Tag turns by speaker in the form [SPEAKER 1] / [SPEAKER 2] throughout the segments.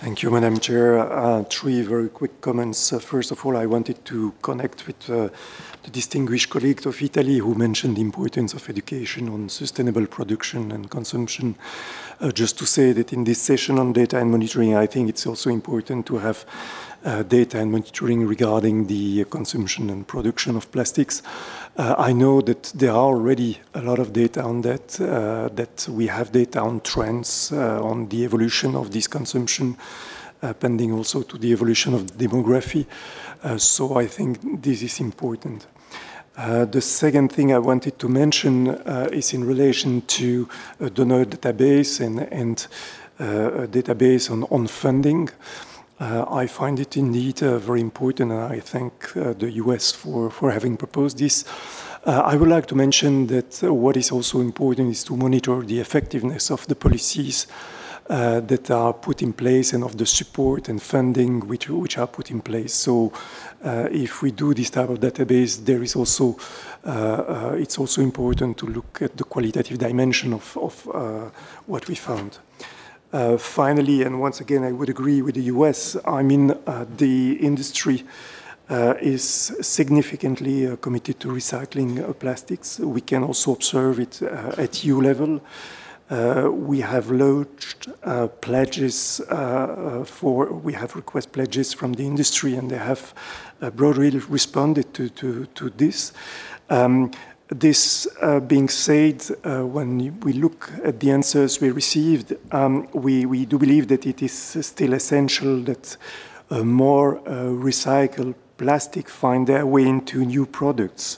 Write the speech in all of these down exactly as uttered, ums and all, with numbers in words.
[SPEAKER 1] Thank you, Madam Chair. Uh, three very quick comments. Uh, first of all, I wanted to connect with uh, the distinguished colleague of Italy who mentioned the importance of education on sustainable production and consumption. Uh, just to say that in this session on data and monitoring, I think it's also important to have uh, data and monitoring regarding the consumption and production of plastics. Uh, I know that there are already a lot of data on that, uh, that we have data on trends, uh, on the evolution of this consumption, uh, pending also to the evolution of demography. Uh, so I think this is important. Uh, the second thing I wanted to mention uh, is in relation to a donor database and, and uh, a database on, on funding. Uh, I find it indeed uh, very important, and I thank uh, the U S for, for having proposed this. Uh, I would like to mention that uh, what is also important is to monitor the effectiveness of the policies uh, that are put in place and of the support and funding which, which are put in place. So uh, if we do this type of database, there is also, uh, uh, it's also important to look at the qualitative dimension of, of uh, what we found. Uh, finally, and once again, I would agree with the U S, I mean, uh, the industry uh, is significantly uh, committed to recycling uh, plastics. We can also observe it uh, at E U level. Uh, we have launched uh, pledges uh, for, we have request pledges from the industry, and they have uh, broadly responded to, to, to this. Um, This uh, being said, uh, when we look at the answers we received, um, we, we do believe that it is still essential that uh, more uh, recycled plastic find their way into new products.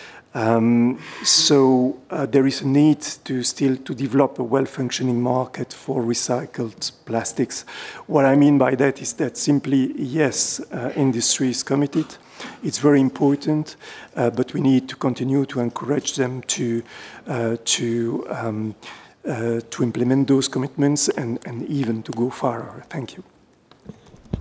[SPEAKER 1] Um, so uh, there is a need to still to develop a well-functioning market for recycled plastics. What I mean by that is that simply, yes, uh, industry is committed. It's very important, uh, but we need to continue to encourage them to, uh, to, um, uh, to implement those commitments and, and even to go farther. Thank you.